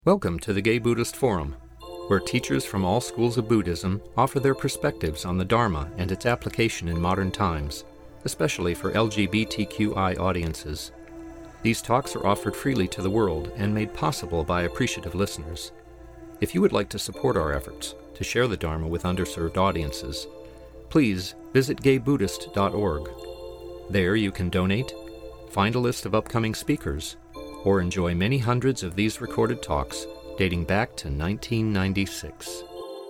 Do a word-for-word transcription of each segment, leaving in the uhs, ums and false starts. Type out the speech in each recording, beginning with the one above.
Welcome to the Gay Buddhist Forum, where teachers from all schools of Buddhism offer their perspectives on the Dharma and its application in modern times, especially for L G B T Q I audiences. These talks are offered freely to the world and made possible by appreciative listeners. If you would like to support our efforts to share the Dharma with underserved audiences, please visit gay buddhist dot org. There you can donate, find a list of upcoming speakers, or enjoy many hundreds of these recorded talks dating back to nineteen ninety-six.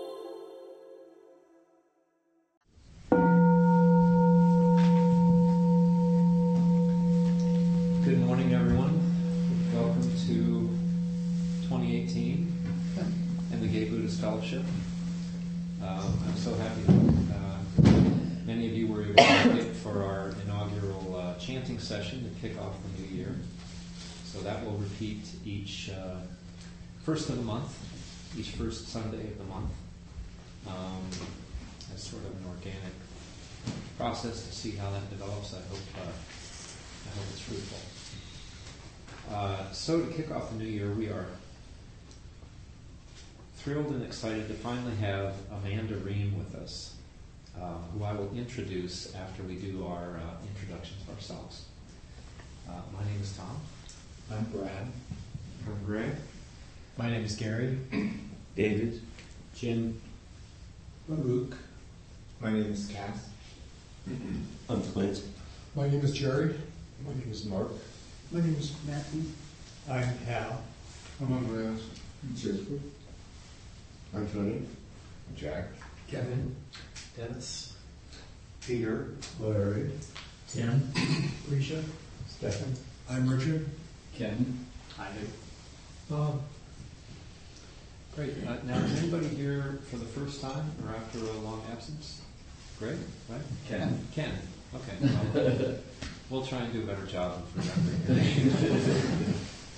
Good morning, everyone. Welcome to twenty eighteen and the Gay Buddhist Fellowship. Um, I'm so happy that uh, many of you were able to make it for our inaugural uh, chanting session to kick off the new year. So that will repeat each uh, first of the month, each first Sunday of the month, um, as sort of an organic process to see how that develops. I hope uh, I hope it's fruitful. Uh, so to kick off the new year, we are thrilled and excited to finally have Amanda Ream with us, uh, who I will introduce after we do our uh, introductions ourselves. Uh, my name is Tom. I'm Brad. I'm Greg. My name is Gary. David. Jim. Baruch. My name is Cass. I'm Clint. My name is Jerry. My name is Mark. My name is Matthew. I'm Hal. I'm Andreas. Jasper. I'm Tony. I'm Jack. Kevin. Dennis. Peter. Larry. Tim. Risha. Stefan. I'm Richard. Ken. Hi. Bob. Great. Uh, now, is anybody here for the first time or after a long absence? Greg, right? Ken. Ken. Okay. Well, we'll try and do a better job of remembering.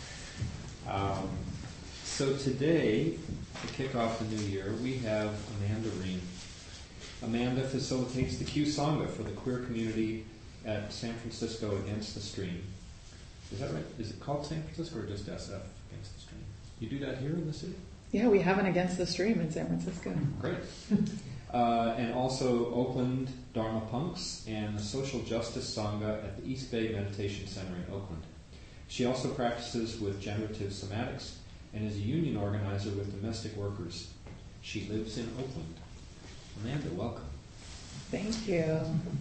um, so today, to kick off the new year, we have Amanda Ream. Amanda facilitates the Q Sangha for the queer community at San Francisco Against the Stream. Is that right? Is it called San Francisco or just S F Against the Stream? You do that here in the city? Yeah, we have an Against the Stream in San Francisco. Great. uh, and also Oakland Dharma Punks and the Social Justice Sangha at the East Bay Meditation Center in Oakland. She also practices with generative somatics and is a union organizer with domestic workers. She lives in Oakland. Amanda, welcome. Thank you.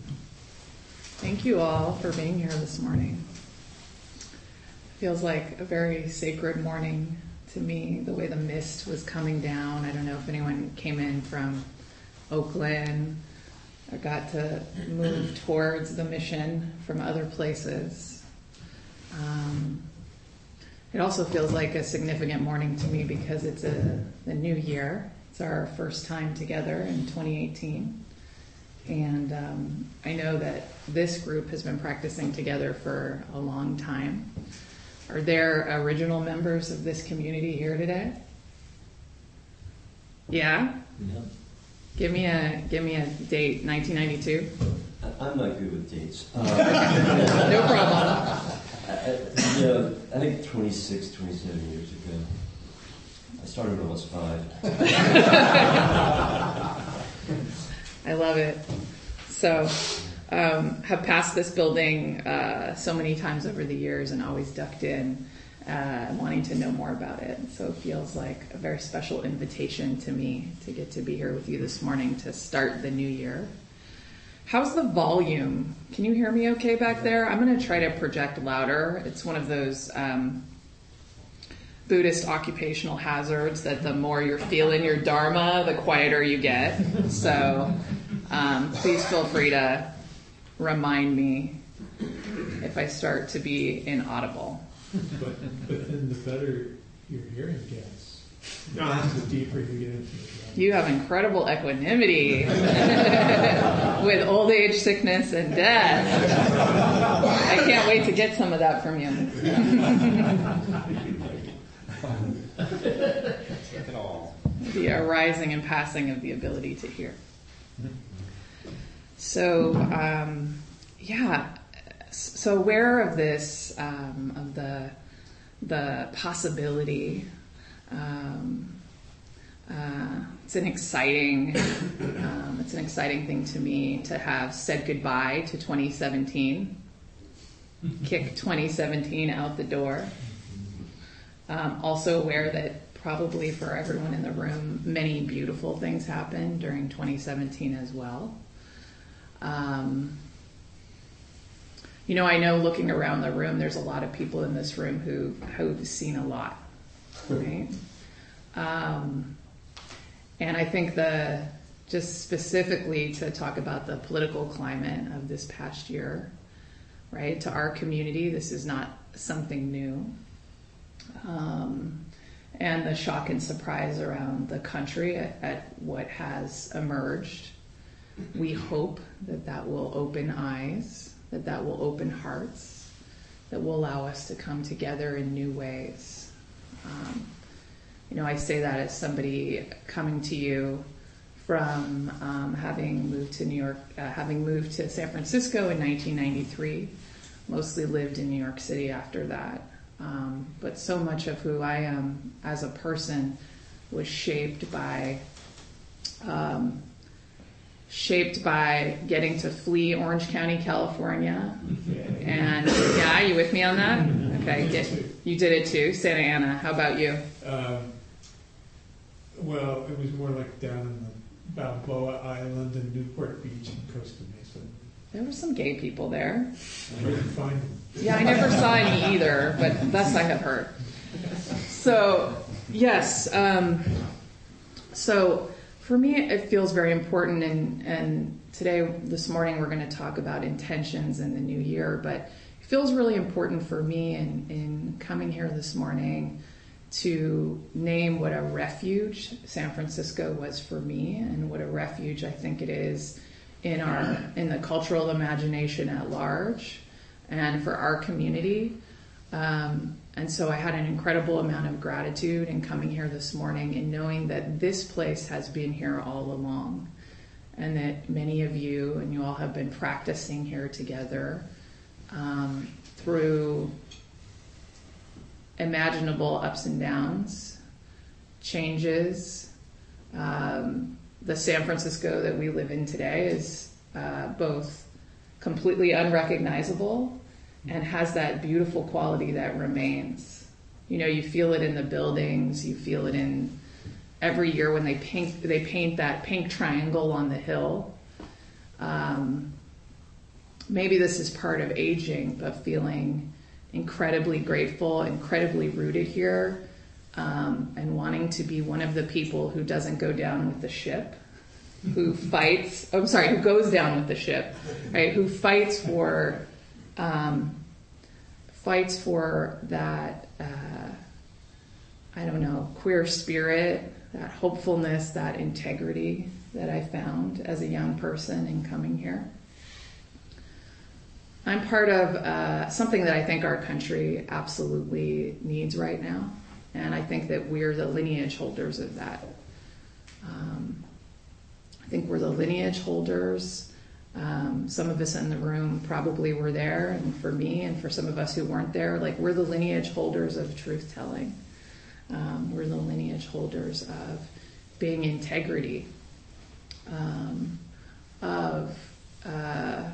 Thank you all for being here this morning. Feels like a very sacred morning to me, the way the mist was coming down. I don't know if anyone came in from Oakland or got to move towards the mission from other places. Um, it also feels like a significant morning to me because it's a the new year. It's our first time together in twenty eighteen. And um, I know that this group has been practicing together for a long time. Are there original members of this community here today? Yeah? Yeah. Give me a give me a date, nineteen ninety-two. I, I'm not good with dates. Uh, No problem. I, I, you know, I think twenty-six, twenty-seven years ago. I started when I was five. I love it. So, um, have passed this building uh, so many times over the years and always ducked in, uh, wanting to know more about it. So it feels like a very special invitation to me to get to be here with you this morning to start the new year. How's the volume? Can you hear me okay back there? I'm going to try to project louder. It's one of those um, Buddhist occupational hazards that the more you're feeling your Dharma, the quieter you get. So um, please feel free to remind me if I start to be inaudible. But, but then the better your hearing gets, the deeper you get into it. You have incredible equanimity with old age, sickness, and death. I can't wait to get some of that from you. At all. The arising and passing of the ability to hear. So, um, yeah, so aware of this, um, of the the possibility Um, uh, it's an exciting, um, it's an exciting thing to me to have said goodbye to twenty seventeen, kick twenty seventeen out the door. Um, also aware that probably for everyone in the room, many beautiful things happened during twenty seventeen as well. Um, you know, I know looking around the room, there's a lot of people in this room who, who've seen a lot, right? Um, and I think the, just specifically to talk about the political climate of this past year, right? To our community, this is not something new. Um, and the shock and surprise around the country at, at what has emerged. We hope that that will open eyes, that that will open hearts, that will allow us to come together in new ways. Um, you know, I say that as somebody coming to you from um, having moved to New York, uh, having moved to San Francisco in nineteen ninety-three, mostly lived in New York City after that. Um, but so much of who I am as a person was shaped by um, shaped by getting to flee Orange County, California. And yeah, you with me on that? Okay, get, you did it too. Santa Ana, how about you? Um, well, it was more like down in the Balboa Island and Newport Beach and Costa Mesa. There were some gay people there. I didn't find them. Yeah, I never saw any either, but thus I have heard. So, yes, um, so for me it feels very important, and, and today, this morning, we're going to talk about intentions in the new year, but it feels really important for me in, in coming here this morning to name what a refuge San Francisco was for me, and what a refuge I think it is in our in the cultural imagination at large, and for our community. Um, and so I had an incredible amount of gratitude in coming here this morning and knowing that this place has been here all along, and that many of you and you all have been practicing here together um, through imaginable ups and downs, changes. Um, the San Francisco that we live in today is uh, both completely unrecognizable and has that beautiful quality that remains. You know, you feel it in the buildings, you feel it in every year when they paint they paint that pink triangle on the hill. Um, maybe this is part of aging, but feeling incredibly grateful, incredibly rooted here, um, and wanting to be one of the people who doesn't go down with the ship, who fights, oh, I'm sorry, who goes down with the ship, right? Who fights for, um, fights for that, uh, I don't know, queer spirit, that hopefulness, that integrity that I found as a young person in coming here. I'm part of uh, something that I think our country absolutely needs right now, and I think that we're the lineage holders of that. Um, I think we're the lineage holders. Um, some of us in the room probably were there, and for me and for some of us who weren't there, like we're the lineage holders of truth-telling. Um, we're the lineage holders of being integrity, um, of... Uh,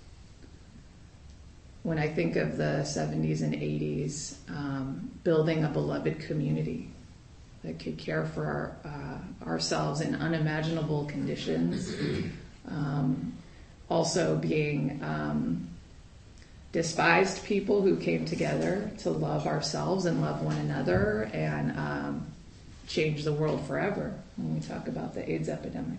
when I think of the seventies and eighties, um, building a beloved community that could care for our, uh, ourselves in unimaginable conditions. Um, also being um, despised people who came together to love ourselves and love one another and um, change the world forever when we talk about the AIDS epidemic.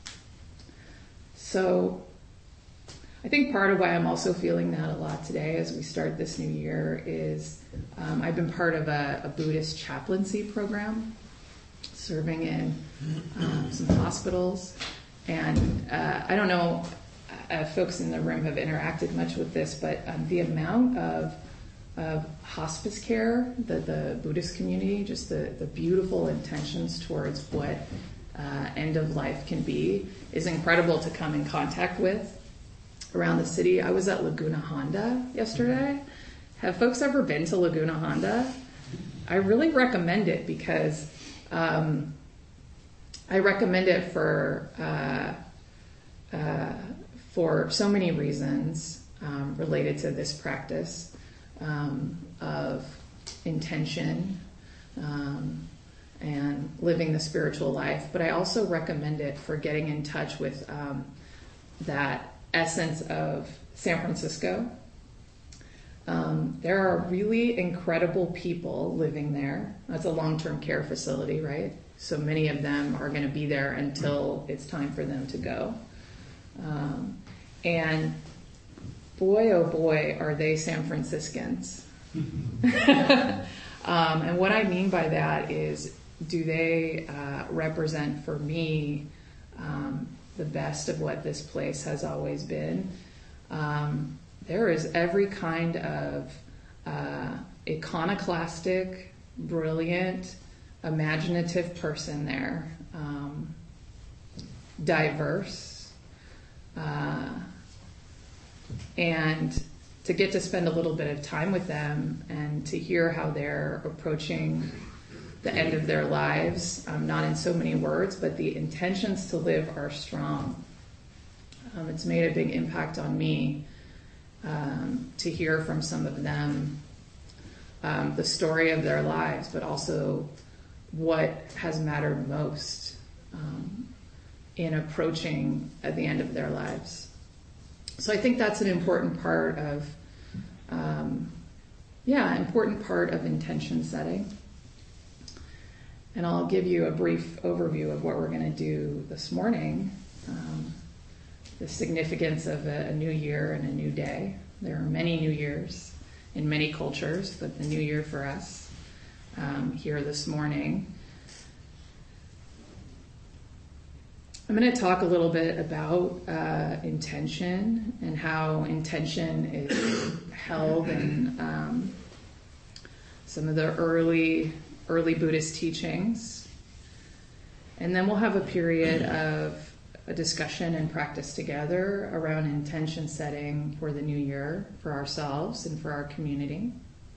So I think part of why I'm also feeling that a lot today as we start this new year is um, I've been part of a, a Buddhist chaplaincy program, serving in um, some hospitals. And uh, I don't know if folks in the room have interacted much with this, but um, the amount of, of hospice care, the, the Buddhist community, just the, the beautiful intentions towards what uh, end of life can be, is incredible to come in contact with. Around the city. I was at Laguna Honda yesterday. Have folks ever been to Laguna Honda? I really recommend it because um, I recommend it for uh, uh, for so many reasons um, related to this practice um, of intention um, and living the spiritual life. But I also recommend it for getting in touch with um, that essence of San Francisco. Um, there are really incredible people living there. That's a long-term care facility, right? So many of them are going to be there until it's time for them to go. Um, and boy, oh boy, are they San Franciscans. um, and what I mean by that is, do they uh, represent for me um, the best of what this place has always been? Um, There is every kind of uh, iconoclastic, brilliant, imaginative person there, um, diverse, uh, and to get to spend a little bit of time with them and to hear how they're approaching the end of their lives, um, not in so many words, but the intentions to live are strong. Um, it's made a big impact on me. Um, to hear from some of them um, the story of their lives, but also what has mattered most um, in approaching at the end of their lives. So I think that's an important part of, um, yeah, important part of intention setting. And I'll give you a brief overview of what we're going to do this morning. Um, the significance of a, a new year and a new day. There are many new years in many cultures, but the new year for us um, here this morning. I'm going to talk a little bit about uh, intention and how intention is held in um, some of the early early Buddhist teachings. And then we'll have a period of a discussion and practice together around intention setting for the new year for ourselves and for our community.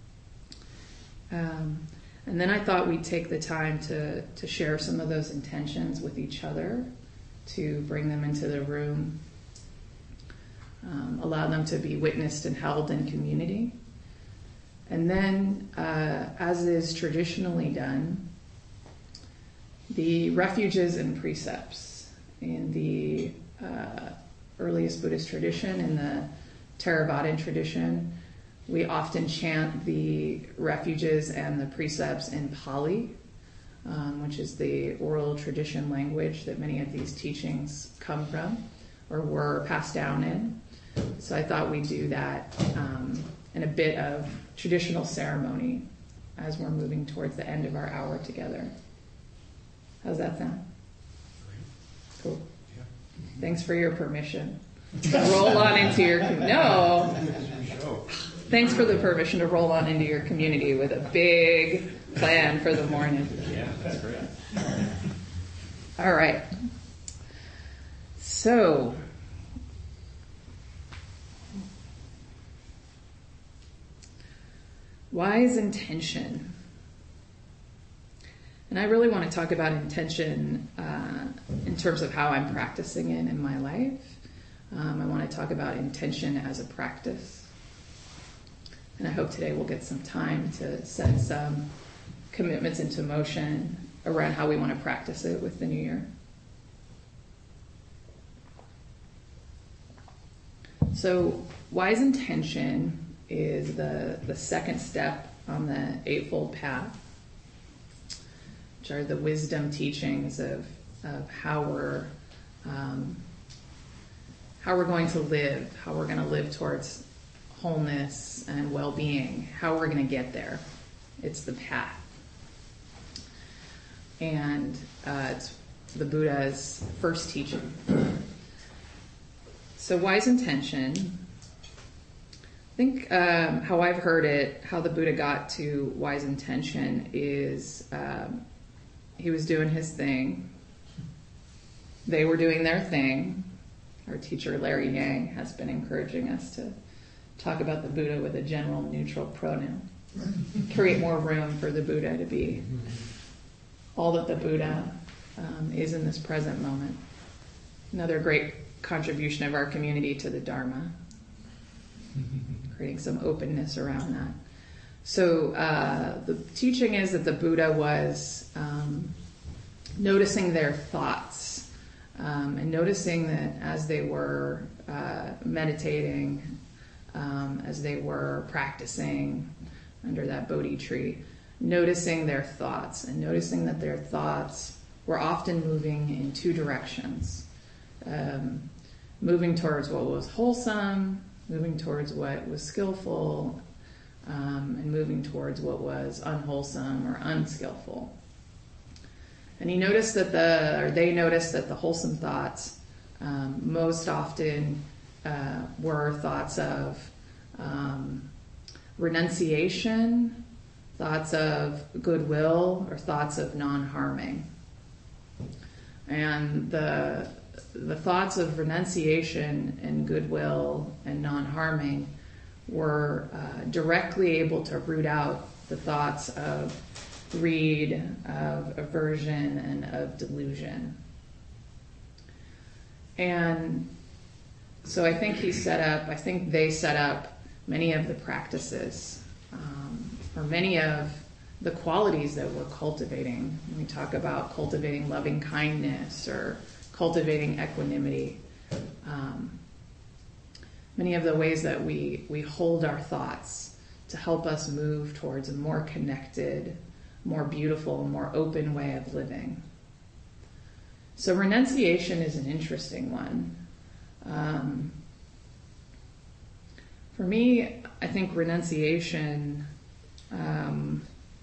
Um, and then I thought we'd take the time to, to share some of those intentions with each other, to bring them into the room, um, allow them to be witnessed and held in community. And then, uh, as is traditionally done, the refuges and precepts. In the uh, earliest Buddhist tradition, in the Theravadan tradition, we often chant the refuges and the precepts in Pali, um, which is the oral tradition language that many of these teachings come from or were passed down in. So I thought we'd do that um, in a bit of traditional ceremony as we're moving towards the end of our hour together. How's that sound? Cool. Yeah. Thanks for your permission. Roll on into your no. Thanks for the permission to roll on into your community with a big plan for the morning. Yeah, that's great. All right. So, wise intention. And I really want to talk about intention uh, in terms of how I'm practicing it in my life. Um, I want to talk about intention as a practice. And I hope today we'll get some time to set some commitments into motion around how we want to practice it with the new year. So wise intention is the, the second step on the Eightfold Path, which are the wisdom teachings of, of how we're um, how we're going to live, how we're going to live towards wholeness and well-being, how we're going to get there. It's the path. And uh, it's the Buddha's first teaching. So wise intention, I think um, how I've heard it, how the Buddha got to wise intention is um, he was doing his thing. They were doing their thing. Our teacher Larry Yang has been encouraging us to talk about the Buddha with a general neutral pronoun. create more room for the Buddha to be all that the Buddha um, is in this present moment. Another great contribution of our community to the Dharma, creating some openness around that. So uh, the teaching is that the Buddha was um, noticing their thoughts um, and noticing that as they were uh, meditating, um, as they were practicing under that Bodhi tree, noticing their thoughts and noticing that their thoughts were often moving in two directions, um, moving towards what was wholesome, moving towards what was skillful, um, and moving towards what was unwholesome or unskillful. And he noticed that the, or they noticed that the wholesome thoughts um, most often uh, were thoughts of um, renunciation, thoughts of goodwill, or thoughts of non-harming. And the the thoughts of renunciation and goodwill and non-harming were uh, directly able to root out the thoughts of greed, of aversion, and of delusion. And so I think he set up, I think they set up many of the practices, um, or many of the qualities that we're cultivating. When we talk about cultivating loving kindness or cultivating equanimity, um, many of the ways that we, we hold our thoughts to help us move towards a more connected, more beautiful, more open way of living. So renunciation is an interesting one. Um, for me, I think renunciation, um,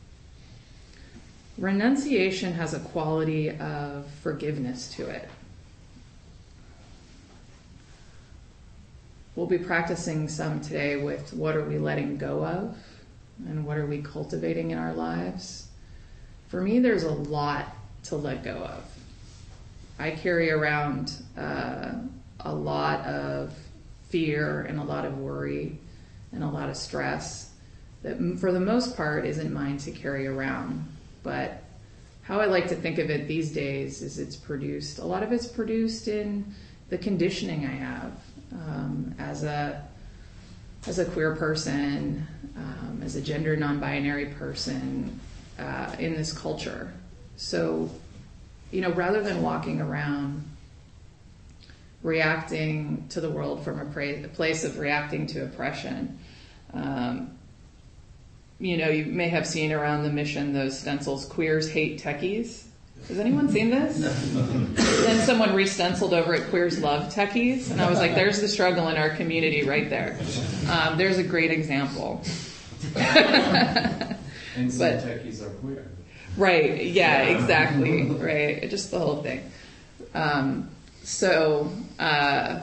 renunciation has a quality of forgiveness to it. We'll be practicing some today with what are we letting go of and what are we cultivating in our lives. For me, there's a lot to let go of. I carry around uh, a lot of fear and a lot of worry and a lot of stress that for the most part isn't mine to carry around. But how I like to think of it these days is it's produced, a lot of it's produced in the conditioning I have um, as a as a queer person, um, as a gender non-binary person uh, in this culture. So, you know, rather than walking around reacting to the world from a, pra- a place of reacting to oppression, um, you know, you may have seen around the mission those stencils, queers hate techies. Has anyone seen this? Then someone re-stenciled over it, queers love techies. And I was like, there's the struggle in our community right there. Um, there's a great example. And some But- techies are queer. Right, yeah, exactly, right, just the whole thing. Um, so, uh,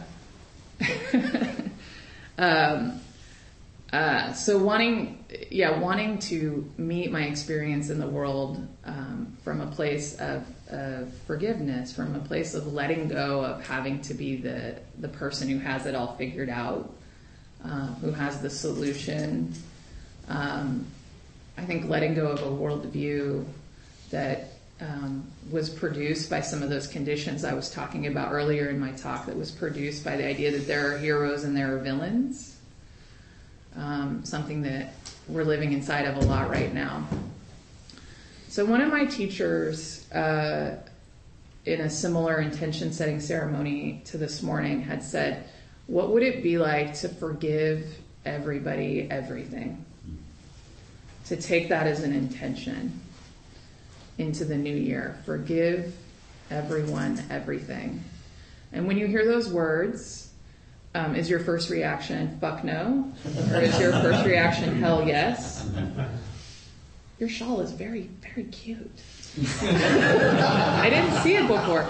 um, uh, so wanting, yeah, wanting to meet my experience in the world um, from a place of, of forgiveness, from a place of letting go of having to be the, the person who has it all figured out, uh, who has the solution. Um, I think letting go of a worldview that um, was produced by some of those conditions I was talking about earlier in my talk, that was produced by the idea that there are heroes and there are villains, um, something that we're living inside of a lot right now. So one of my teachers uh, in a similar intention setting ceremony to this morning had said, what would it be like to forgive everybody everything? To take that as an intention into the new year. Forgive everyone everything. And when you hear those words, um, is your first reaction fuck no? Or is your first reaction hell yes? Your shawl is very, very cute. I didn't see it before.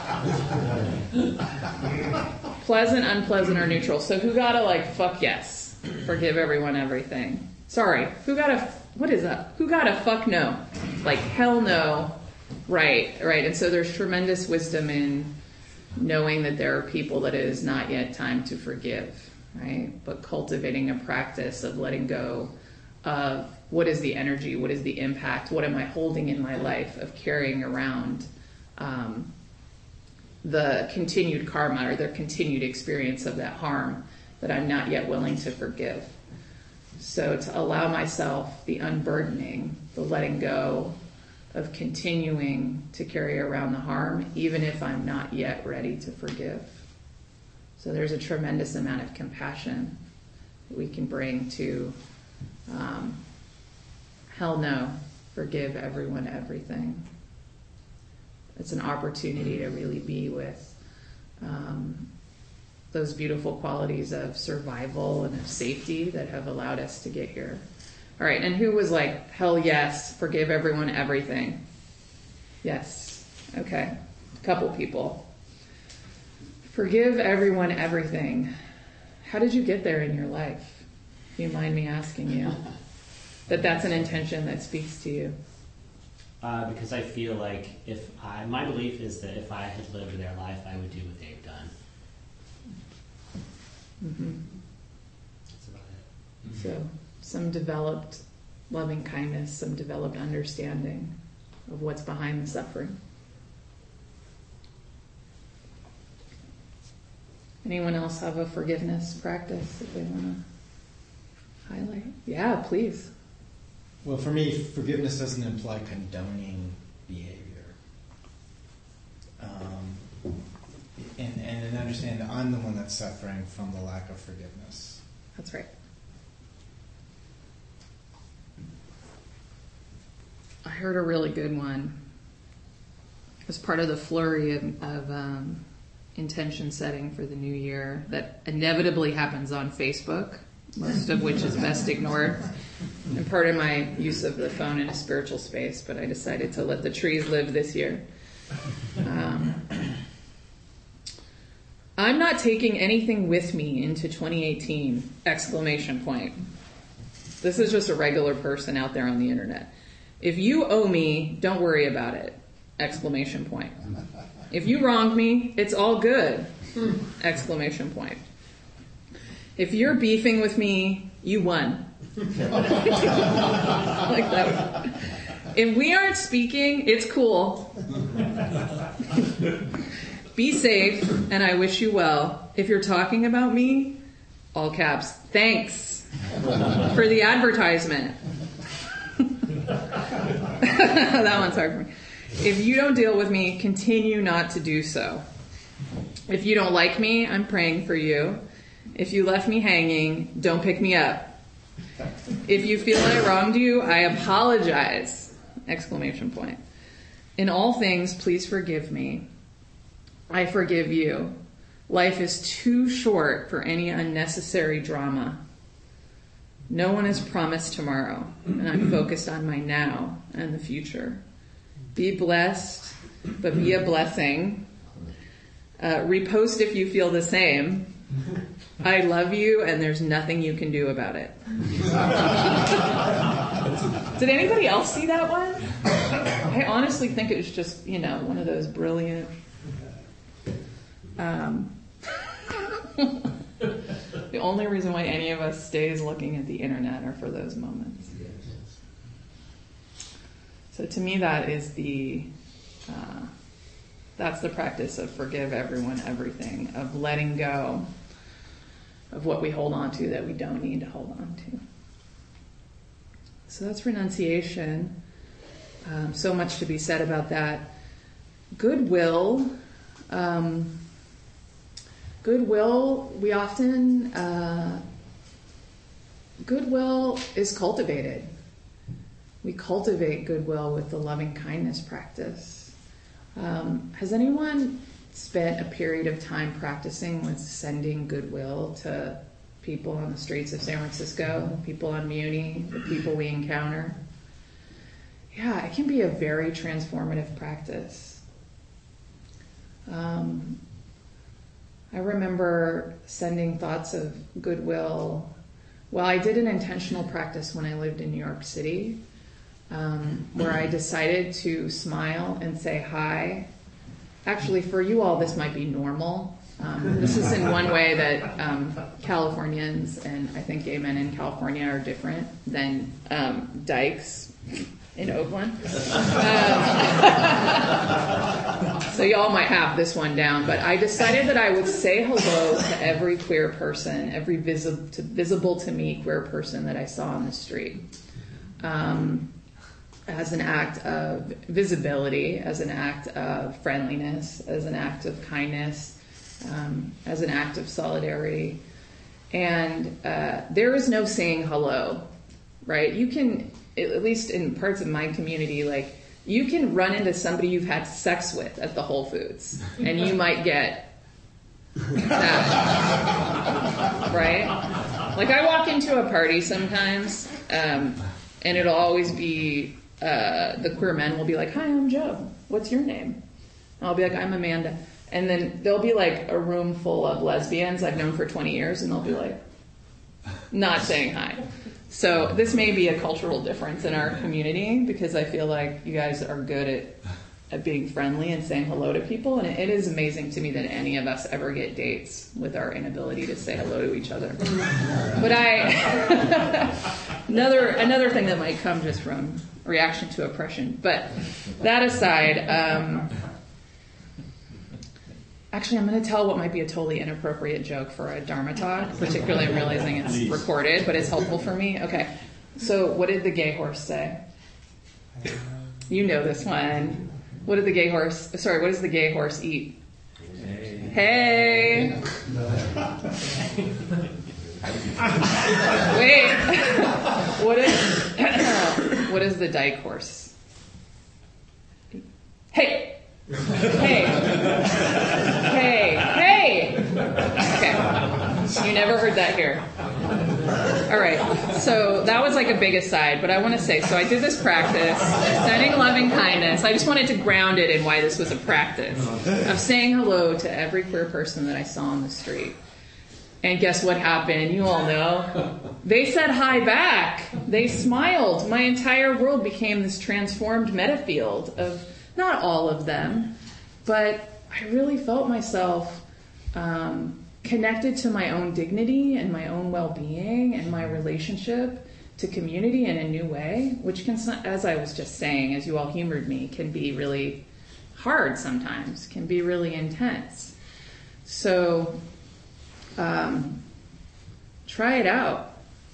Pleasant, unpleasant, or neutral. So who got a like fuck yes? Forgive everyone everything. Sorry, who got a, what is that? Who got a fuck no? Like hell no. Right, right. And so there's tremendous wisdom in knowing that there are people that it is not yet time to forgive, right? But cultivating a practice of letting go of what is the energy, what is the impact, what am I holding in my life of carrying around um, the continued karma or the continued experience of that harm that I'm not yet willing to forgive. So to allow myself the unburdening, the letting go of continuing to carry around the harm, even if I'm not yet ready to forgive. So there's a tremendous amount of compassion that we can bring to, um, hell no, forgive everyone everything. It's an opportunity to really be with um, those beautiful qualities of survival and of safety that have allowed us to get here. All right, and who was like, hell yes, forgive everyone everything? Yes, okay, a couple people. Forgive everyone everything. How did you get there in your life? Do you mind me asking you? That that's an intention that speaks to you. Uh, because I feel like if I, my belief is that if I had lived their life, I would do what they've done. Mm-hmm. That's about it. So some developed loving kindness, some developed understanding of what's behind the suffering. Anyone else have a forgiveness practice that they want to highlight? Yeah, please. Well, for me, forgiveness doesn't imply condoning behavior. Um, and, and an understanding that I'm the one that's suffering from the lack of forgiveness. That's right. I heard a really good one. It was part of the flurry of, of um, intention setting for the new year that inevitably happens on Facebook, most of which is best ignored. And part of my use of the phone in a spiritual space, but I decided to let the trees live this year. Um, I'm not taking anything with me into twenty eighteen, exclamation point. This is just a regular person out there on the internet. If you owe me, don't worry about it, exclamation point. If you wronged me, it's all good, exclamation point. If you're beefing with me, you won. Like that. If we aren't speaking, it's cool. Be safe, and I wish you well. If you're talking about me, all caps, thanks for the advertisement. That one's hard for me. If you don't deal with me, continue not to do so. If you don't like me, I'm praying for you. If you left me hanging, don't pick me up. If you feel I wronged you, I apologize! Exclamation point. In all things, please forgive me. I forgive you. Life is too short for any unnecessary drama. No one is promised tomorrow, and I'm focused on my now and the future. Be blessed, but be a blessing. Uh, repost if you feel the same. I love you, and there's nothing you can do about it. Did anybody else see that one? I honestly think it was just, you know, one of those brilliant... Um, the only reason why any of us stays looking at the internet are for those moments. So to me, that is the... Uh, that's the practice of forgive everyone everything, of letting go of what we hold on to that we don't need to hold on to. So that's renunciation. Um, so much to be said about that. Goodwill. Um, goodwill, we often... Uh, goodwill is cultivated. We cultivate goodwill with the loving kindness practice. Um, has anyone spent a period of time practicing with sending goodwill to people on the streets of San Francisco, people on Muni, the people we encounter? Yeah, it can be a very transformative practice. Um, I remember sending thoughts of goodwill. Well, I did an intentional practice when I lived in New York City, um, where I decided to smile and say hi. Actually, for you all, this might be normal. Um, this is in one way that um, Californians and I think gay men in California are different than um, dykes in Oakland. Um, so y'all might have this one down, but I decided that I would say hello to every queer person, every visi- to, visible to me queer person that I saw on the street. Um, as an act of visibility, as an act of friendliness, as an act of kindness, um, as an act of solidarity. And uh, there is no saying hello, right? You can, at least in parts of my community, like, you can run into somebody you've had sex with at the Whole Foods, and you might get that, right? Like, I walk into a party sometimes, um, and it'll always be, uh, the queer men will be like, "Hi, I'm Joe. What's your name?" And I'll be like, "I'm Amanda." And then there'll be like a room full of lesbians I've known for twenty years, and they'll be like, not saying hi. So this may be a cultural difference in our community, because I feel like you guys are good at, at being friendly and saying hello to people, and it, it is amazing to me that any of us ever get dates with our inability to say hello to each other. But I, another another thing that might come just from reaction to oppression. But that aside, um, actually, I'm going to tell what might be a totally inappropriate joke for a Dharma talk, particularly I'm realizing it's Please. recorded, but it's helpful for me. Okay, so what did the gay horse say? You know this one. What did the gay horse, sorry, what does the gay horse eat? Hey. Hey! Wait. What is, what is the dyke horse? Hey! Hey! Hey! Hey! Okay. You never heard that here. All right. So that was like a big aside, but I want to say, so I did this practice, sending loving kindness. I just wanted to ground it in why this was a practice of saying hello to every queer person that I saw on the street. And guess what happened? You all know. They said hi back. They smiled. My entire world became this transformed metafield of, not all of them, but I really felt myself um, connected to my own dignity and my own well-being and my relationship to community in a new way, which can, as I was just saying, as you all humored me, can be really hard sometimes, can be really intense. So um, try it out.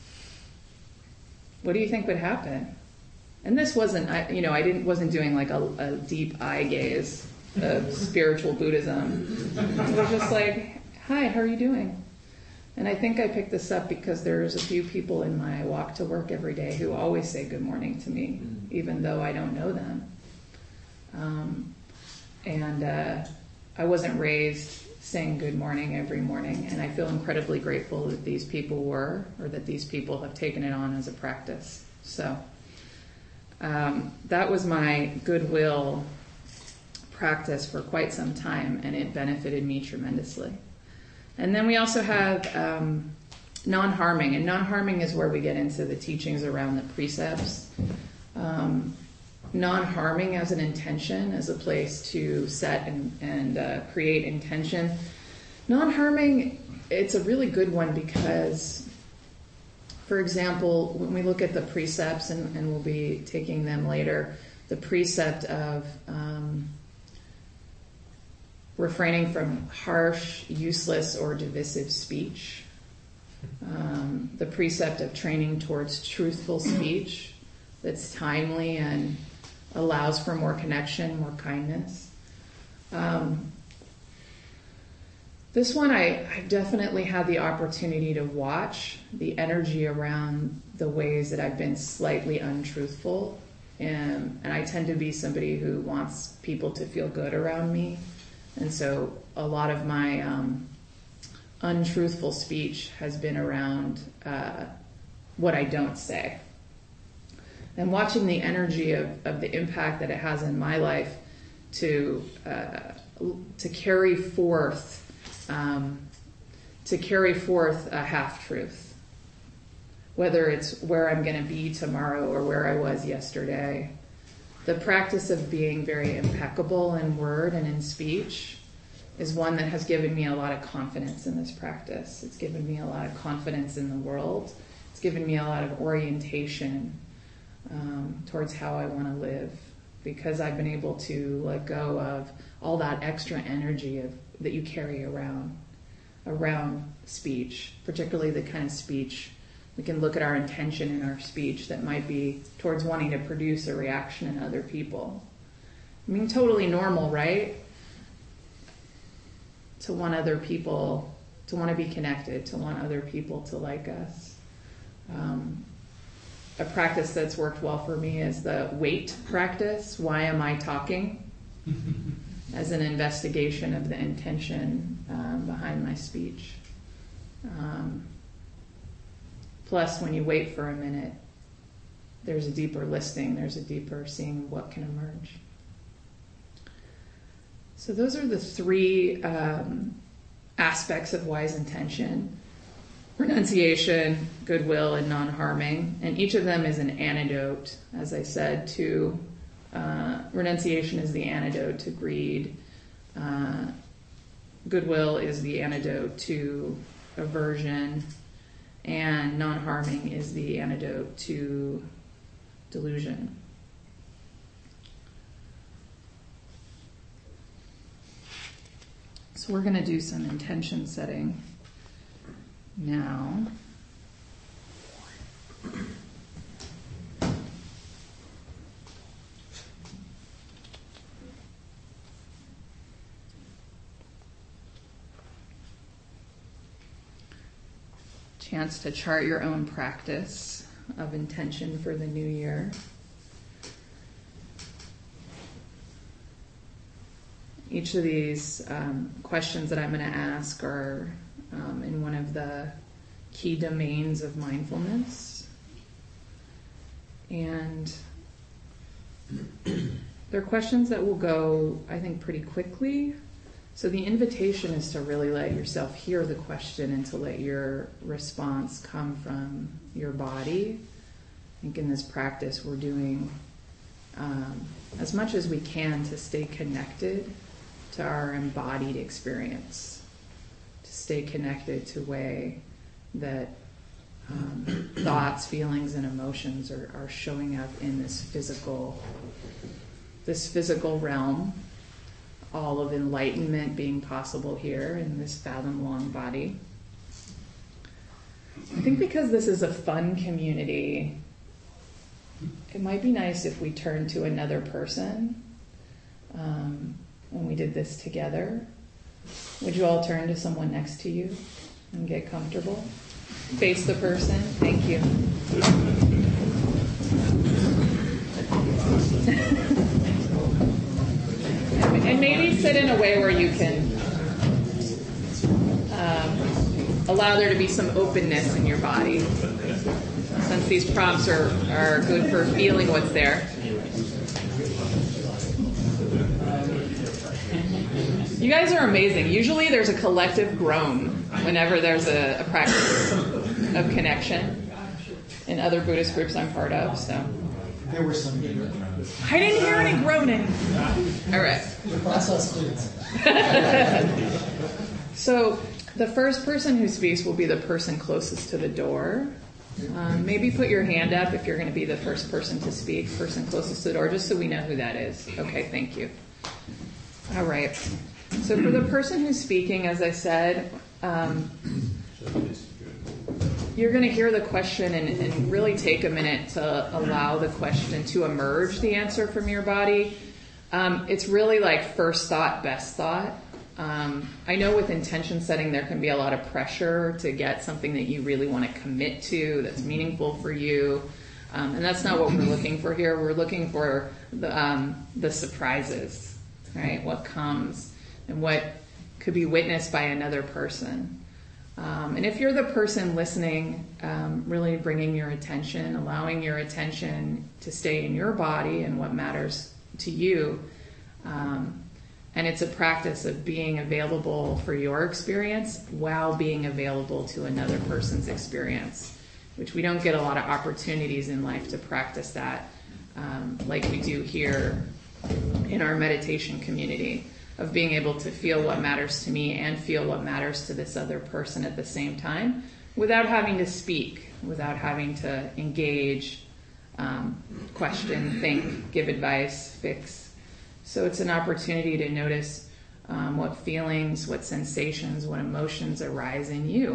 What do you think would happen? And this wasn't, I, you know, I didn't wasn't doing like a, a deep eye gaze of spiritual Buddhism. It was just like, "Hi, how are you doing?" And I think I picked this up because there's a few people in my walk to work every day who always say good morning to me, even though I don't know them. Um, and uh, I wasn't raised saying good morning every morning, and I feel incredibly grateful that these people were, or that these people have taken it on as a practice. So um, that was my goodwill practice for quite some time, and it benefited me tremendously. And then we also have um, non-harming, and non-harming is where we get into the teachings around the precepts. Um, non-harming as an intention, as a place to set and, and uh, create intention. Non-harming, it's a really good one because, for example, when we look at the precepts, and, and we'll be taking them later, the precept of um, refraining from harsh, useless, or divisive speech. Um, the precept of training towards truthful speech that's timely and allows for more connection, more kindness. Um, this one, I, I definitely had the opportunity to watch the energy around the ways that I've been slightly untruthful. And, and I tend to be somebody who wants people to feel good around me. And so a lot of my um, untruthful speech has been around uh, what I don't say. And watching the energy of, of the impact that it has in my life to uh, to carry forth um, to carry forth a half-truth, whether it's where I'm going to be tomorrow or where I was yesterday. The practice of being very impeccable in word and in speech is one that has given me a lot of confidence in this practice. It's given me a lot of confidence in the world. It's given me a lot of orientation um, towards how I want to live, because I've been able to let go of all that extra energy of, that you carry around, around speech, particularly the kind of speech. We can look at our intention in our speech that might be towards wanting to produce a reaction in other people. I mean, totally normal, right? To want other people, to want to be connected, to want other people to like us. Um, a practice that's worked well for me is the wait practice. Why am I talking? As an investigation of the intention um, behind my speech. Um, plus, when you wait for a minute, there's a deeper listening, there's a deeper seeing what can emerge. So those are the three um, aspects of wise intention: renunciation, goodwill, and non-harming. And each of them is an antidote, as I said, to uh, renunciation is the antidote to greed. Uh, goodwill is the antidote to aversion. And non-harming is the antidote to delusion. So we're going to do some intention setting now. Chance to chart your own practice of intention for the new year. Each of these um, questions that I'm going to ask are um, in one of the key domains of mindfulness. And they're questions that will go, I think, pretty quickly. So the invitation is to really let yourself hear the question and to let your response come from your body. I think in this practice we're doing um, as much as we can to stay connected to our embodied experience, to stay connected to way that um, thoughts, feelings, and emotions are, are showing up in this physical, this physical realm. All of enlightenment being possible here in this fathom-long body. I think because this is a fun community, it might be nice if we turn to another person um, when we did this together. Would you all turn to someone next to you and get comfortable? Face the person. Thank you. And maybe sit in a way where you can um, allow there to be some openness in your body. Since these prompts are, are good for feeling what's there. You guys are amazing. Usually there's a collective groan whenever there's a, a practice of connection in other Buddhist groups I'm part of. So There were some. I didn't hear any groaning. All right. The process leads. So the first person who speaks will be the person closest to the door. Um, maybe put your hand up if you're going to be the first person to speak, person closest to the door, just so we know who that is. Okay, thank you. All right. So for the person who's speaking, as I said, um, you're going to hear the question and, and really take a minute to allow the question to emerge, the answer from your body. Um, it's really like first thought, best thought. Um, I know with intention setting there can be a lot of pressure to get something that you really want to commit to, that's meaningful for you. Um, and that's not what we're looking for here. We're looking for the, um, the surprises, right? What comes and what could be witnessed by another person. Um, and if you're the person listening, um, really bringing your attention, allowing your attention to stay in your body and what matters to you. Um, and it's a practice of being available for your experience while being available to another person's experience, which we don't get a lot of opportunities in life to practice that um, like we do here in our meditation community. of being able to feel what matters to me and feel what matters to this other person at the same time without having to speak, without having to engage, um, question, think, give advice, fix. So it's an opportunity to notice um, what feelings, what sensations, what emotions arise in you,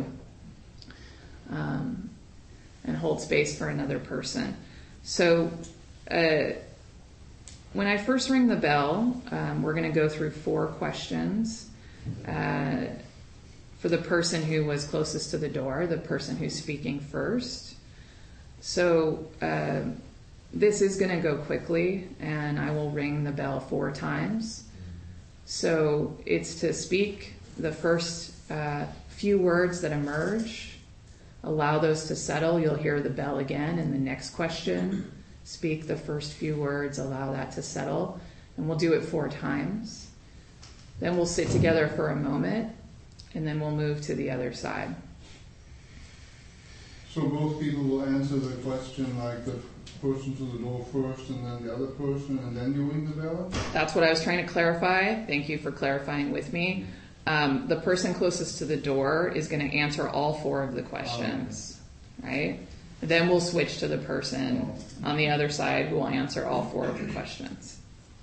um, and hold space for another person. So uh, when I first ring the bell, um, we're going to go through four questions. Uh, for the person who was closest to the door, the person who's speaking first. So uh, this is going to go quickly, and I will ring the bell four times. So it's to speak the first uh, few words that emerge, allow those to settle. You'll hear the bell again in the next question. Speak the first few words, allow that to settle, and we'll do it four times. Then we'll sit together for a moment, and then we'll move to the other side. So both people will answer the question, like the person to the door first and then the other person, and then you ring the bell? That's what I was trying to clarify. Thank you for clarifying with me. Um, the person closest to the door is going to answer all four of the questions, right? Then we'll switch to the person on the other side who will answer all four of the questions.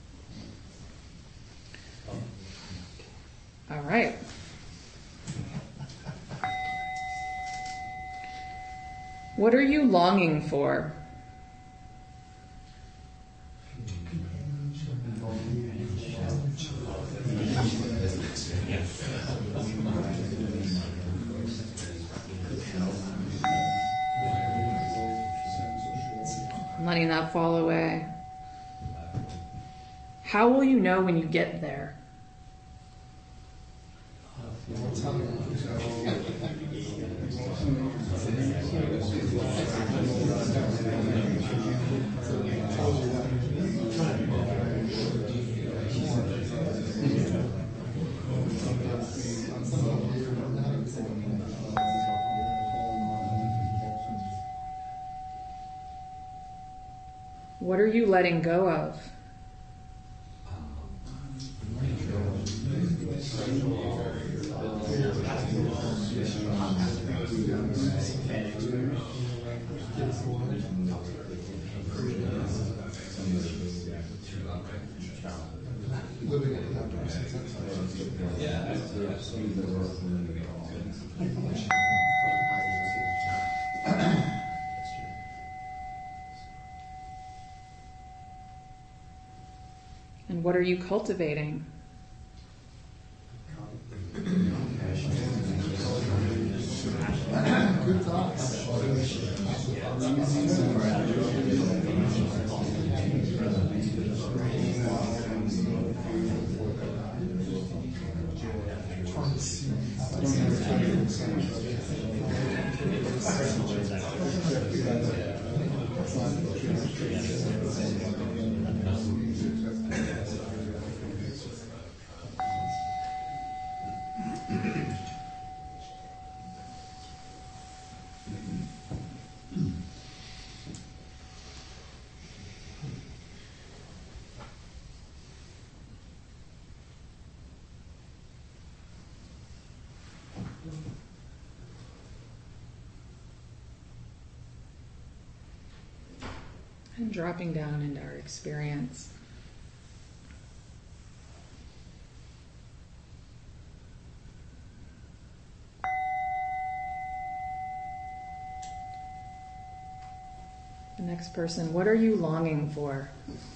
All right. What are you longing for? Letting that fall away. How will you know when you get there? What are you letting go of? And what are you cultivating? Good thoughts. And dropping down into our experience. The next person, what are you longing for?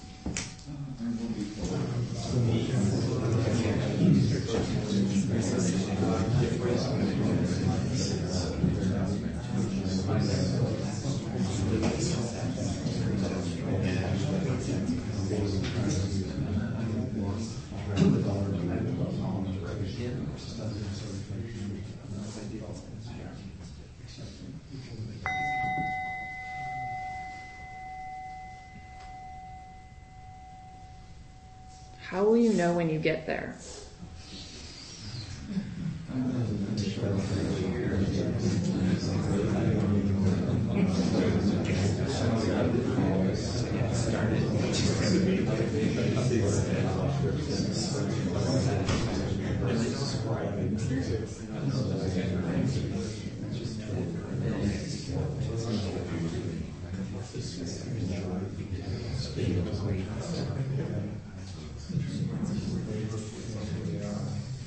How will you know when you get there?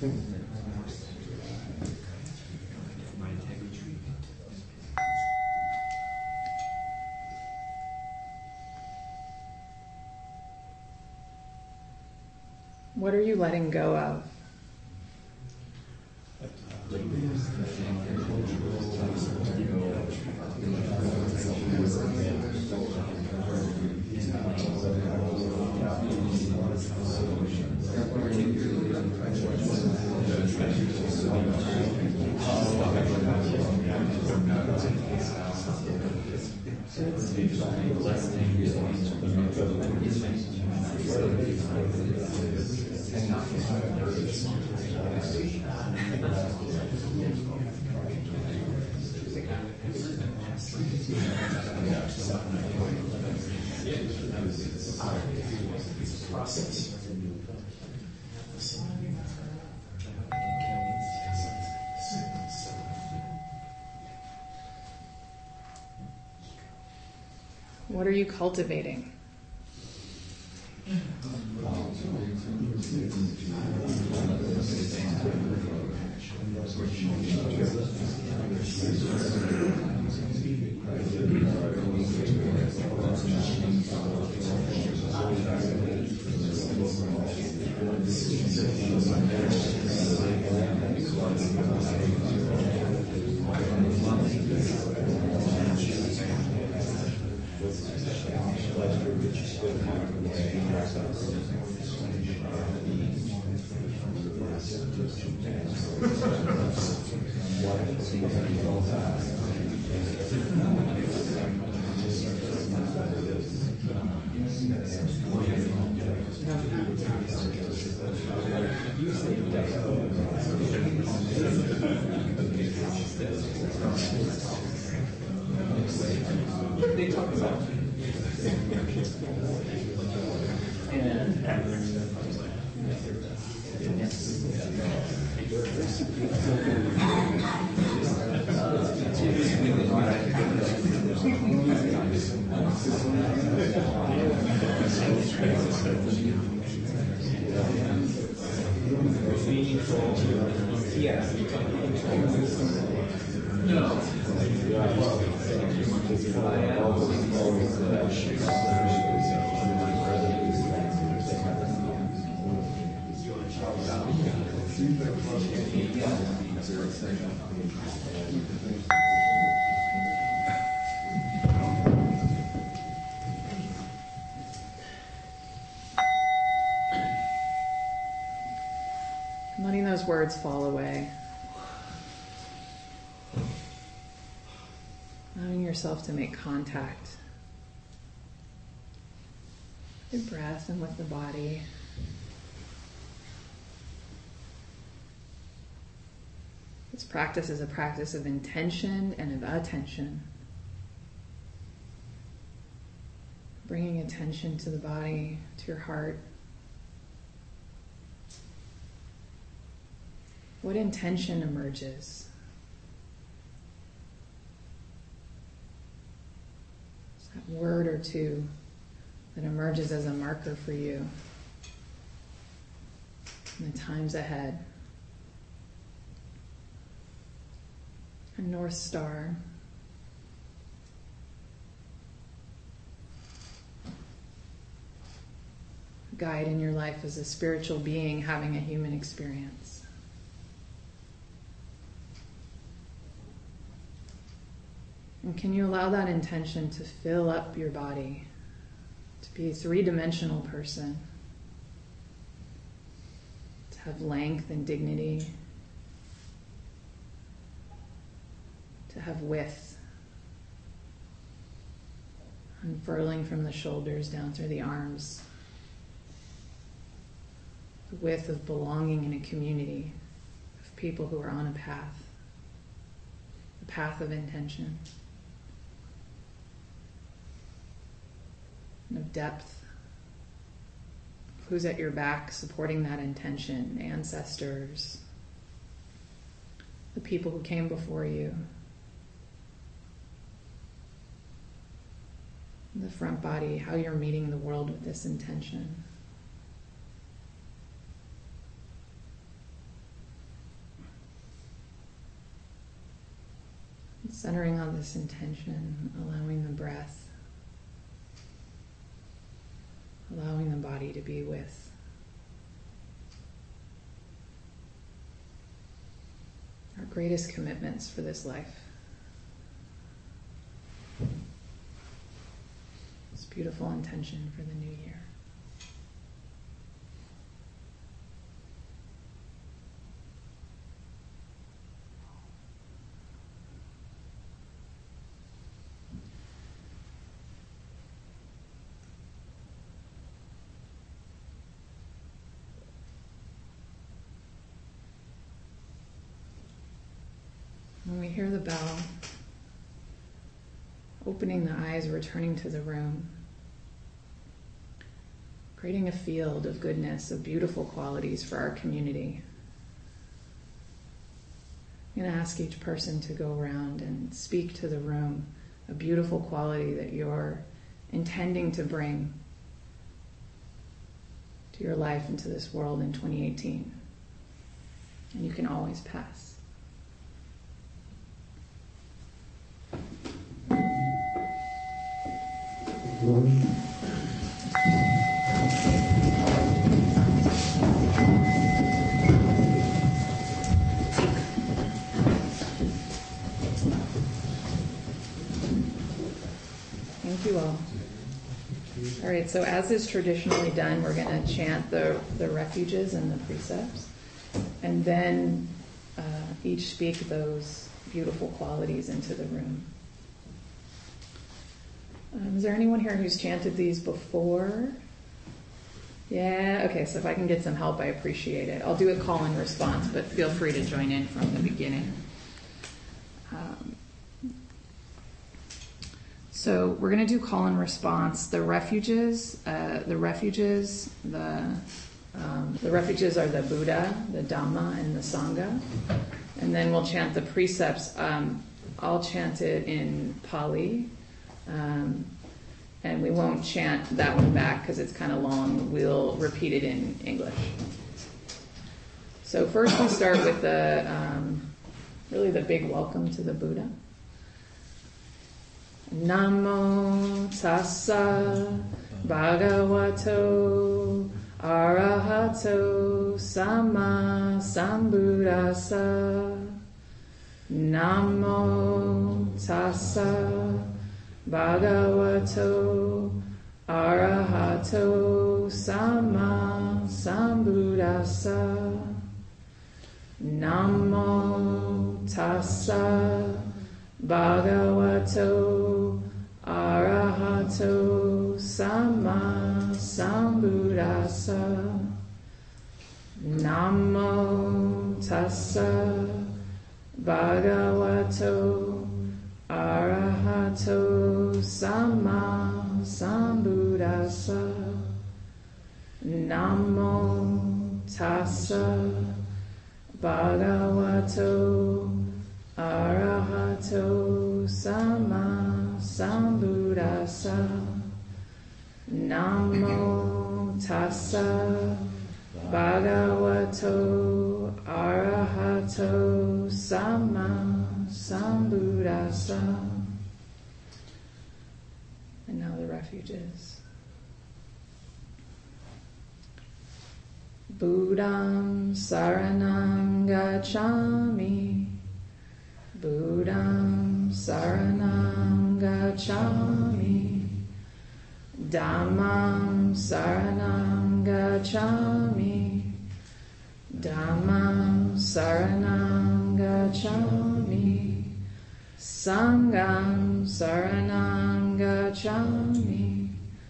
What are you letting go of? What are you cultivating? Letting those words fall away. Allowing yourself to make contact with your breath and with the body. This practice is a practice of intention and of attention. Bringing attention to the body, to your heart. What intention emerges? It's that word or two that emerges as a marker for you in the times ahead. A North Star. A guide in your life as a spiritual being having a human experience. And can you allow that intention to fill up your body, to be a three-dimensional person, to have length and dignity, to have width, unfurling from the shoulders down through the arms, the width of belonging in a community of people who are on a path, a path of intention. Of depth, who's at your back supporting that intention, ancestors, the people who came before you, the front body, how you're meeting the world with this intention. Centering on this intention, allowing the breath, allowing the body to be with our greatest commitments for this life. This beautiful intention for the new year. When we hear the bell, opening the eyes, returning to the room, creating a field of goodness, of beautiful qualities for our community. I'm going to ask each person to go around and speak to the room a beautiful quality that you're intending to bring to your life and to this world in twenty eighteen. And you can always pass. Thank you all. All right, so as is traditionally done, we're going to chant the, the refuges and the precepts, and then uh, each speak those beautiful qualities into the room. Um, is there anyone here who's chanted these before? Yeah, okay, so if I can get some help, I appreciate it. I'll do a call and response, but feel free to join in from the beginning. Um, so we're going to do call and response. The refuges, uh, the refuges, the um, the refuges are the Buddha, the Dhamma, and the Sangha. And then we'll chant the precepts. Um, I'll chant it in Pali. Um, and we won't chant that one back because it's kind of long. We'll repeat it in English. So first we start with the um, really the big welcome to the Buddha. Namo tassa bhagavato arahato sama sambuddhassa. Namo tassa bhagavato arahato sama sambuddhassa. Namo tassa bhagavato arahato sama sambuddhassa. Namo tassa bhagavato arahato sama sambuddhassa. Namo tassa bhagavato arahato sama sambuddhassa. Namo tassa bhagavato arahato sama sambuddhassa. And now the refuges. Buddham saranam gacchami. Buddham saranam gacchami. Dhammam saranam gacchami. Dhammam saranam gacchami. Sangham saranam gacchami.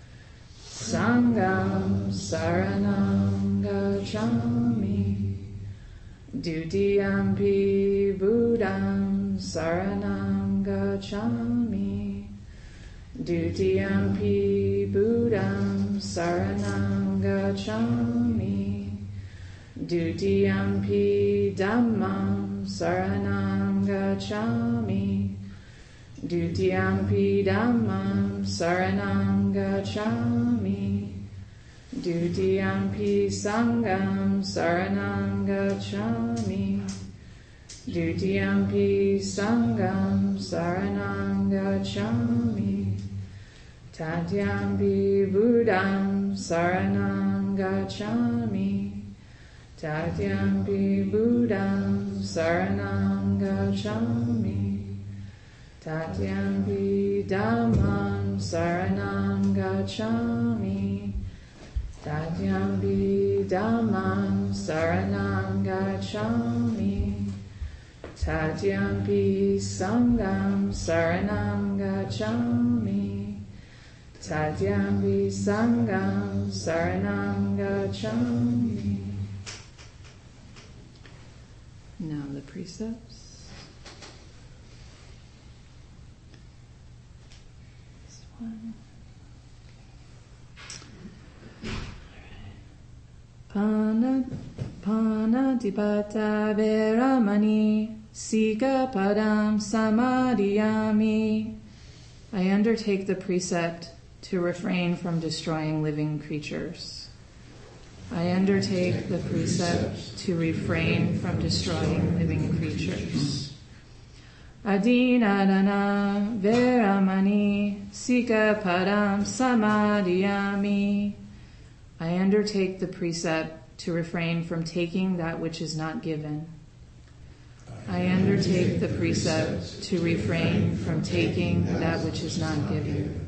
Sangham saranam gacchami. Dutiyampi Buddham saranam gacchami. Dutiyampi Buddham saranam gacchami. Dutiyampi Dhammam saranam gacchami. Dutiyampi Dhammam saranam gacchami. Dutiyampi Sangham saranam gacchami. Dutiyampi Sangam Saranam Gacchami. Tatyampi Buddham Saranam Gacchami. Tatyampi Buddham Saranam Gacchami. Tatyampi Dhammam Saranam Gacchami. Tatyampi Dhammam Saranam Gacchami. Tatyampi Sangam Saranam Gacchami. Tatyampi Sangam Saranam Gacchami. Now the precepts. This one. Pana, Panatipata Veramani Sika Padam Samadhiyami. I undertake the precept to refrain from destroying living creatures. I undertake the precept to refrain from destroying living creatures. Adinadana Veramani Sika Padam Samadhiyami. I undertake the precept to refrain from taking that which is not given. I undertake the precept to refrain from taking that which is not given.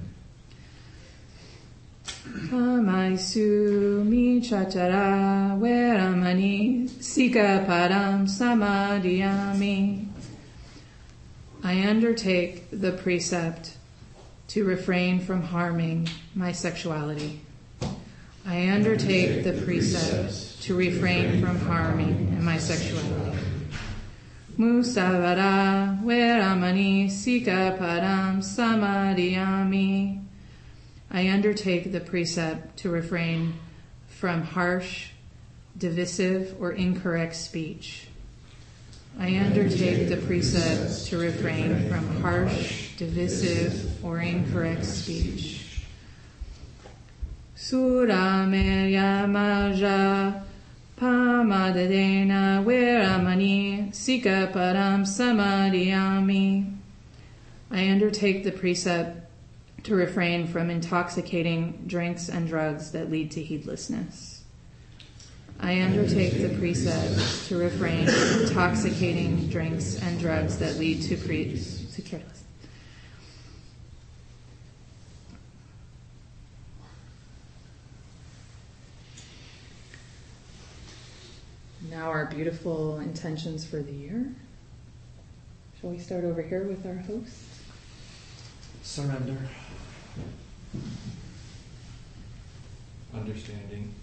Kamaisu mi chatara veramani sika padam samadhiyami. I undertake the precept to refrain from harming my sexuality. I undertake the precept to refrain from harming in my sexuality. Musavara veramani sika padam samadhiyami. I undertake the precept to refrain from harsh, divisive, or incorrect speech. I undertake the precept to refrain from harsh, divisive, or incorrect speech. Suramerya maja pamadadena veramani sika param samadhiyami. I undertake the precept to refrain from intoxicating drinks and drugs that lead to heedlessness. I undertake the precept to refrain from intoxicating drinks and drugs that lead to, cre- to carelessness. Now our beautiful intentions for the year. Shall we start over here with our host? Surrender. Understanding.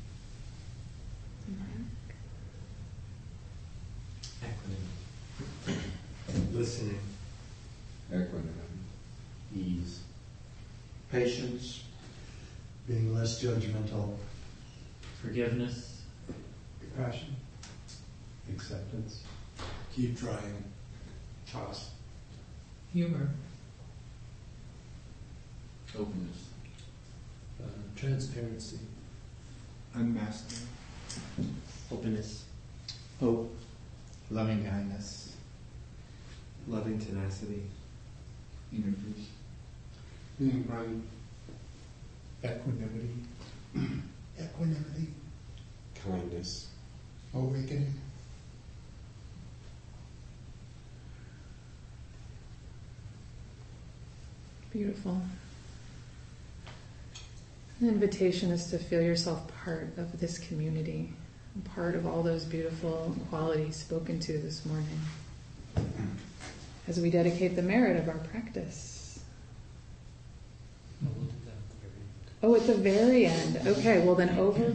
Equanimity. Listening. Equanimity. Ease. Patience. Being less judgmental. Forgiveness. Compassion. Acceptance. Keep trying. Trust. Humor. Openness. Uh, transparency. Unmasking. Openness. Hope. Loving kindness. Loving tenacity. Inner peace. Being brave. Equanimity. Equanimity. Kindness. Awakening. Beautiful. The invitation is to feel yourself part of this community, part of all those beautiful qualities spoken to this morning, as we dedicate the merit of our practice. No, we'll do that at the very end. Oh, at the very end. Okay, well then over.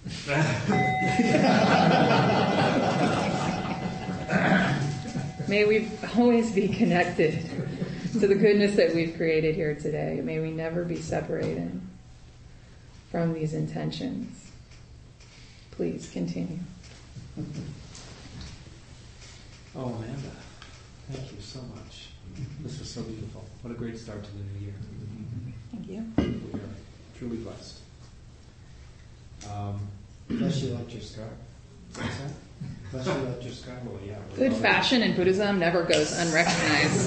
May we always be connected to the goodness that we've created here today. May we never be separated from these intentions. Please continue. Oh, Amanda, thank you so much. This was so beautiful. What a great start to the new year. Thank you. We are truly blessed. Um, Plus, you liked your scarf. Unless you let your sky roll, yeah. Good fashion in Buddhism never goes unrecognized.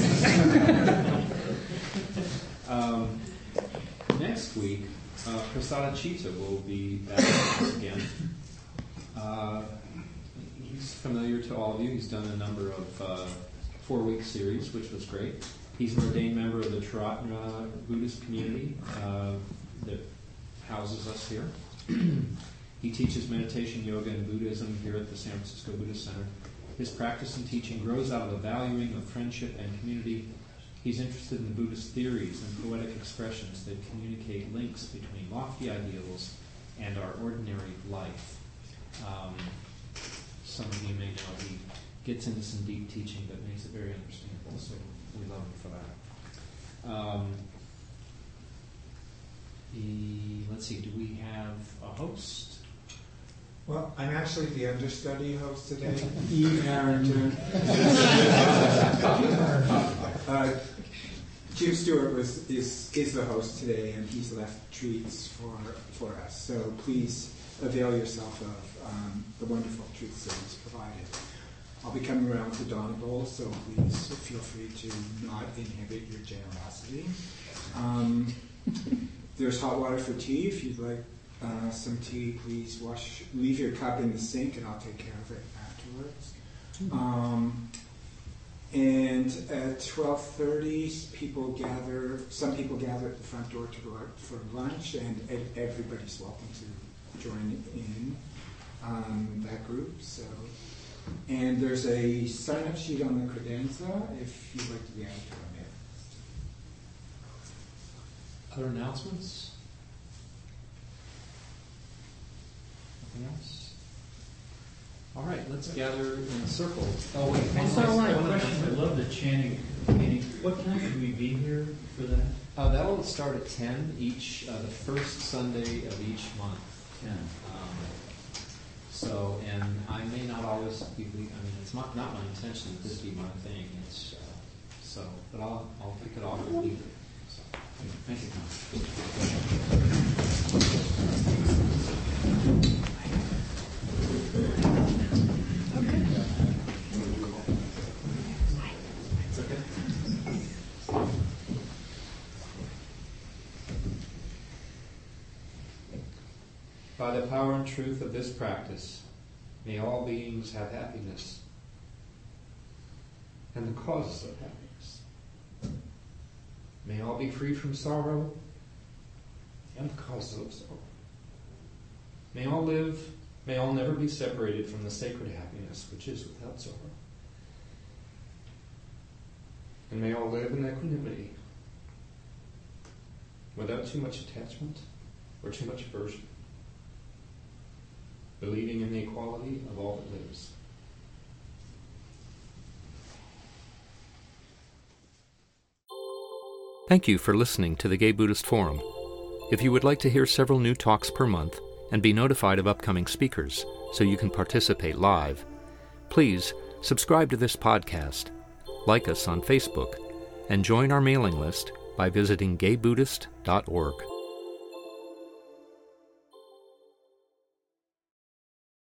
um, next week, uh, Prasada Chita will be back with us again. Uh, he's familiar to all of you. He's done a number of uh, four-week series, which was great. He's an ordained member of the Triratna Buddhist community uh, that houses us here. He teaches meditation, yoga, and Buddhism here at the San Francisco Buddhist Center. His practice and teaching grows out of the valuing of friendship and community. He's interested in the Buddhist theories and poetic expressions that communicate links between lofty ideals and our ordinary life. Um, some of you may know he gets into some deep teaching that makes it very understandable, so we love him for that. Um, the, let's see, do we have a host? Well, I'm actually the understudy host today. Eve Harrington. uh, Jim Stewart was is is the host today, and he's left treats for for us. So please avail yourself of um, the wonderful treats that he's provided. I'll be coming around to Donegal, so please feel free to not inhibit your generosity. Um, there's hot water for tea if you'd like. Uh, some tea, please wash, leave your cup in the sink and I'll take care of it afterwards. Um, and at twelve thirty, people gather, some people gather at the front door to go out for lunch, and ed- everybody's welcome to join in um, that group. So, and there's a sign-up sheet on the credenza if you'd like to be added to our mailing list. Other announcements? Else? All right, let's gather in a circle. Oh, wait, I one saw last one. one question. I love the chanting meeting. What time should we be here for that? Uh, that will start at ten each, uh, the first Sunday of each month. ten. Um, so, and I may not always be, I mean, it's not, not my intention that this be my thing. It's, uh, so, but I'll, I'll kick it off with you. So, Thank you, Tom. By the power and truth of this practice, may all beings have happiness and the causes of happiness. May all be free from sorrow and the causes of sorrow. May all live, may all never be separated from the sacred happiness which is without sorrow. And may all live in equanimity, without too much attachment or too much aversion, believing in the equality of all that lives. Thank you for listening to the Gay Buddhist Forum. If you would like to hear several new talks per month and be notified of upcoming speakers so you can participate live, please subscribe to this podcast, like us on Facebook, and join our mailing list by visiting gay buddhist dot org.